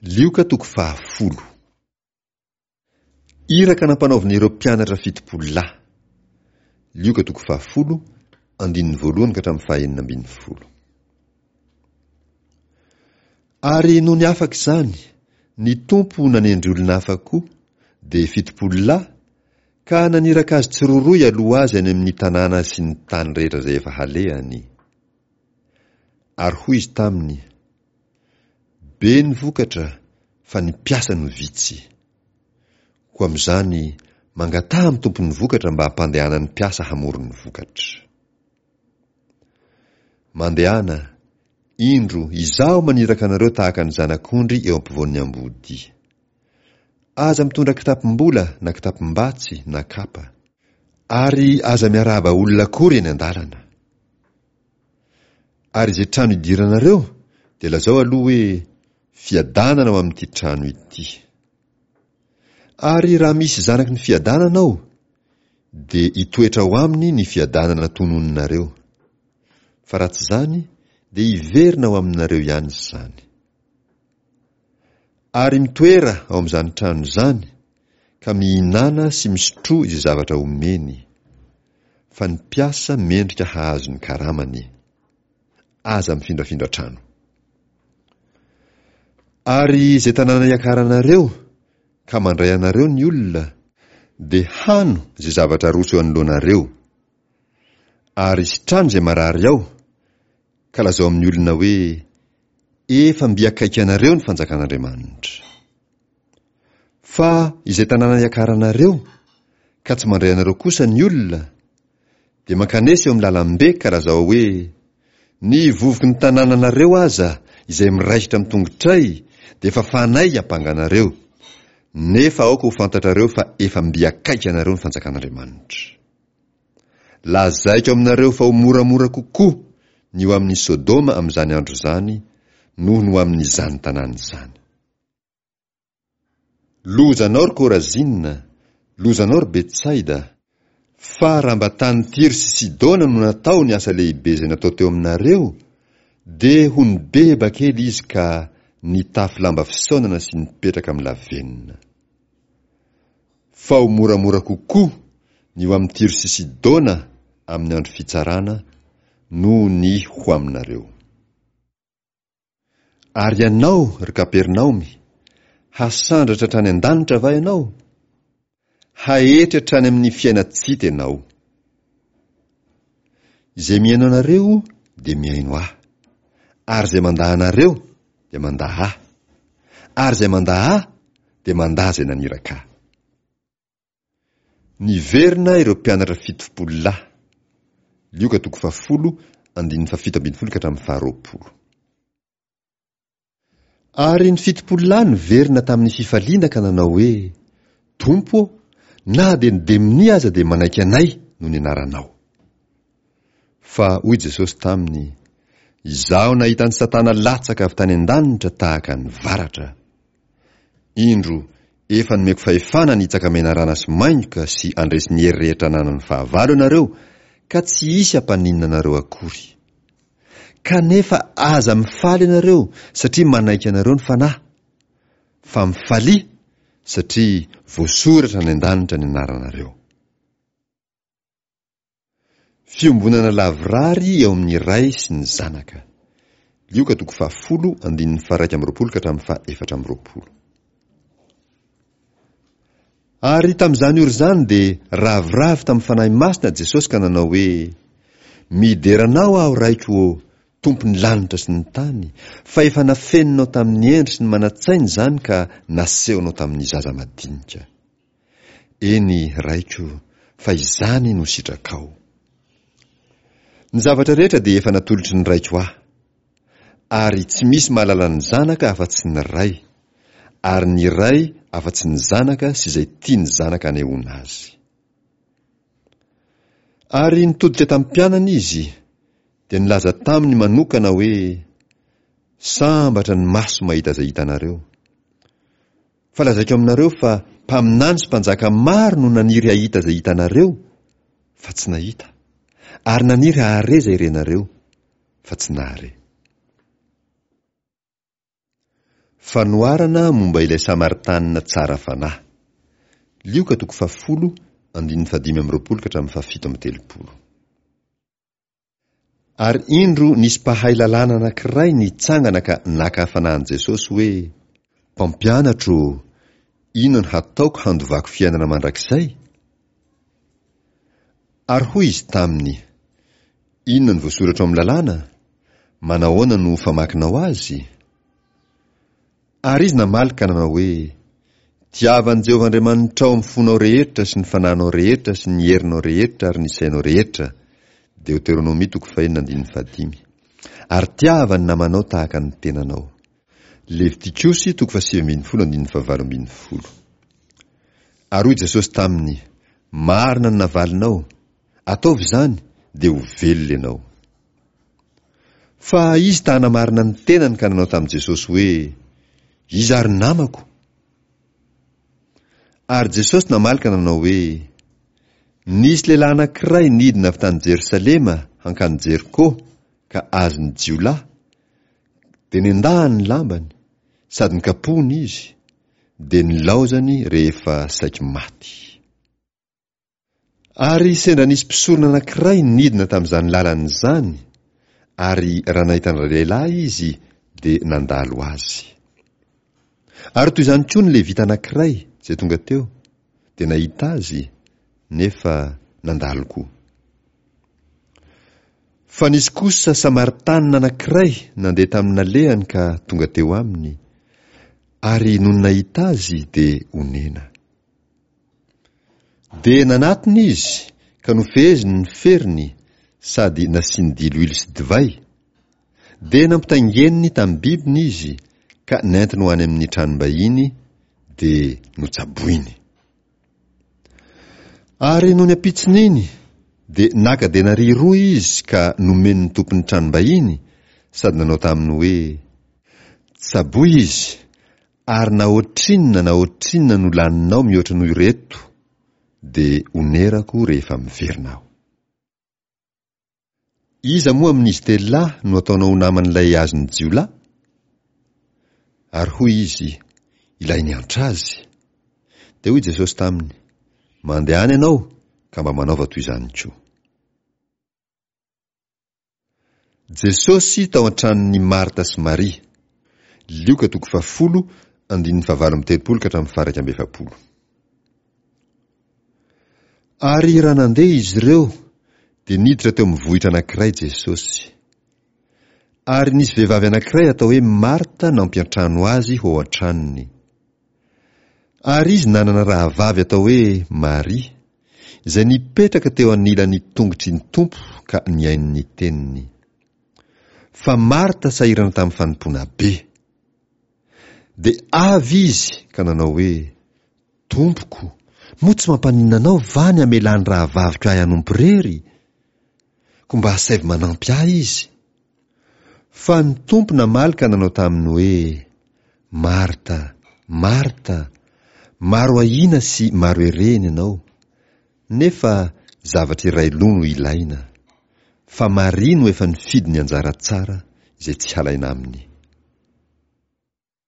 Lioka toko 10. Iraka nampanaovin'ireo mpianatra 70 lahy. Lioka toko 10, 1 ka hatramin'ny 9. Ary noho ny afaka izany, ny tompo nanendry olona hafa koa, dia 70 lahy, ka naniraka azy tsiroroy aloha azy any amin'ny tanàna sy ny tany rehetra izay efa halehany. Ary hoy izy taminy, be ny vokatra fa ny mpiasa no vitsy. Koa amin'izany mangataha amin'ny tompony vokatra mba hampandehana ny mpiasa hamoro ny vokatra. Mandehana, indro izaho maniraka anareo tahaka ny zanak'ondry eo ampovoan'ny ambody. Aza mitondra kitapim-bola na kitapim-batsy na kapa, ary aza miarahaba olona kory eny an-dalana. Ary izay trano idiranareo dia lazao aloha hoe fiadanana ao amin'ity trano ity. Ary raha misy zanaky ny fiadanana ao, dia hitoetra ao aminy ny fiadanana tononinareo. Fa raha tsy izany, dia hiverina ao aminareo ihany izany. Ary mitoera ao amin'izany trano izany, ka mihinana sy misotro izay zavatra omeny. Fa ny mpiasa mendrika hahazo ny karamany. Aza mifindrafindra trano. Ari izay tanàna iakaranareo, ka mandray anareo ny olona, dia hano izay zavatra roso eo anoloanareo. Ary sy trano izay marary ao, ka lazao amin'ny olona hoe efa mbiakaiky anareo ny fanjakan'Andriamanitra. Fa izay tanàna iakaranareo, ka tsy mandray anareo kosa ny olona, dia mankanesa eo amin'ny lalam-be ka lazao hoe ny vovoky ny tanànanareo aza izay miraisitra amin'ny tongotray, dia efa fanay hampanganareo. Nefa aoka ho fantatrareo fa efa mbiakaiky anareo ny fanjakan'Andriamanitra. Lazaiko aminareo fa ho moramora kokoa ny ho amin'ny Sodoma amin'izany andro izany noho ny ho amin'izany tanàna izany. Lozanao ry Korazina, lozanao ry Betsaida, fa raha mba tany Tiro sy Sidona no natao ny asa lehibe izay natao teo aminareo, dia ho nibeba kely izy ka nitafy lamba fisaonana sy nipetraka amin'ny lavenina. Fa ho moramora kokoa ny ho amin'ny Tiro sy Sidona amin'ny andro fitsarana noho ny ho aminareo. Ary ianao ry Kapernaomy, hasandratra trany an-danitra va ianao? Hahetra trany amin'ny fiaina-tsita ianao. Izay mihaino anareo dia mihaino ahy, ary izay mandaha anareo dia mandaha ahy, ary izay mandaha ahy dia mandaha izay naniraka ahy. Niverina ireo mpianatra 70 lahy. Lioka toko 10, 17 ka hatramin'ny 20. Ary ny 70 lahy niverina tamin'ny fifaliana ka nanao hoe, Tompo, na dia ny demoni aza dia manaiky anay no ny anaranao. Fa hoy Jesosy taminy, izaho nahita ny Satana latsaka avy tany an-danitra tahaka ny varatra. Indro efa nomeko fahefana nitsaka menarana sy maingoka sy andresy ny hery rehetra nanan'ny fahavalo ianareo, ka tsy hisy hampaninina anareo akory. Kanefa aza mifaly ianareo satria manaiky anareo ny fanahy, fa mifaly satria voasoratra ny an-danitra ny anaranareo. Fiombonana lavrary eo amin'ny ray sy ny zanaka. Lioka toko 10, 1 ka hatramin'ny 14. Ary tamin'izany ora izany dia ravoravo tamin'ny fanahy masina Jesosy ka nanao hoe, mideranao aho raiko o, tompony lanitra sy ny tany, fa efa nafeninao tamin'ny endry sy ny manatsainy izany ka nasehonao tamin'ny zaza madinika. Eny raiko, fa izany no sitrakao. Ny zavatra rehetra dia efa natolotry ny raiko ahy, ary tsy misy mahalala ny zanaka afa-tsy ny ray, ary ny ray afa-tsy ny zanaka sy izay tia ny zanaka anehoana azy. Ary nitodika tamin'ny mpianana izy, dia nilaza taminy manokana hoe, sambatra ny maso mahita izay hitanareo. Fa lazaiko aminareo fa mpaminany sy mpanjaka maro no naniry hahita izay hitanareo, fa tsy nahita, ary naniry hahare izay irenareo, fa tsy nahare. Fanoarana momba ilay Samaritanina tsara fanahy. Lioka 10:15-20. Ary indro nisy mpahay lalàna anankiray nitsangana ka naka hafanan'i Jesosy hoe, mpampianatro, inona hataoko handovako fiainana mandrakizay? Ary hoy izy taminy, inona ny voasoratra ao amin'ny lalàna? Manahoana no famakinao azy? Ary izy namalika nanao hoe, tiavan'i Jehovahandriamanitra ao amin'ny fonao rehetra sy ny fanahinao rehetra sy ny herinao rehetra ary ny sainao rehetra. Deuteronomia 5:5. Ary tiava ny namanao tahaka ny tenanao. Levitikosy 7:17. Ary hoy Jesosy taminy, marina ny navalinao, ataovy izany dia ho velona ianao. Fa izy tahana marina ny tenany ka nanao tamin'i Jesosy hoe, izy ary namako. Ary Jesosy namalika nanao hoe, nisy lehilahy anankiray nidina avy tany Jerosalema hankany Jeriko ka azony jiolahy, dia nendahany ny lambany sady nikapohiny izy, dia nilaozany rehefa saika maty. Ary sendra nisy mpisorona anankiray nidina tamin'izany lalana izany, ary raha nahita ny lehilahy izy dia nandalo azy. Ary toy izany koa ny Levita anankiray izay tonga teo, dia nahita azy nefa nandalo koa. Fa nisy kosa Samaritanina anankiray nandeha tamin'ny nalehany ka tonga teo aminy, ary noho nahita azy dia onena. Dia nanatiny izy ka nofeheziny ny feriny sady nasiany diloilo sy divay, dia nampitaingeniny tamin'ny bibiny izy ka nentiny ho any amin'ny tranom-bahiny dia notsaboiny. Ary noho ny ampitsiny iny dia naka denari roa izy ka nomeny ny tompon'ny tranom-bahiny sady nanao taminy hoe, tsaboy izy ary na ohatrinona no laninao mihoatra noho ireto dia onerako rehefa miverina aho. Iza moa amin'izy telo no ataonao ho naman'ilay azony jiolahy? Ary hoy izy, ilay niantra azy. Dia hoy Jesosy taminy, mandehany ianao ka mba manaova toy izany koa. Jesosy tao an-tranon'ny Marta sy Maria. Lioka 10:17-20. Ary raha nandeha izy ireo dia niditra teo amin'ny vohitra anankiray Jesosy. Ary nisy vehivavy anankiray atao hoe Marta nampiantrano azy ho an-tranony. Ary izy nanana rahavavy atao hoe Maria, izay nipetraka teo anilan'ny tongotry ny Tompo ka niainy ny teniny. Fa Marta sahirana tamin'ny fanompoana be. Dia avy izy ka nanao hoe, Tompoko, moa tsy mampaninona anao va ny amelany rahavaviko ahy hanompo rery? Ko mba hasaivy manampy ahy izy. Fa ny Tompo namalika nanao taminy hoe, Marta, Marta, maro ahina sy maro ereny ianao, nefa zavatra iray loa no ilaina. Fa Maria no efa nifidy ny anjara tsara izay tsy halaina aminy.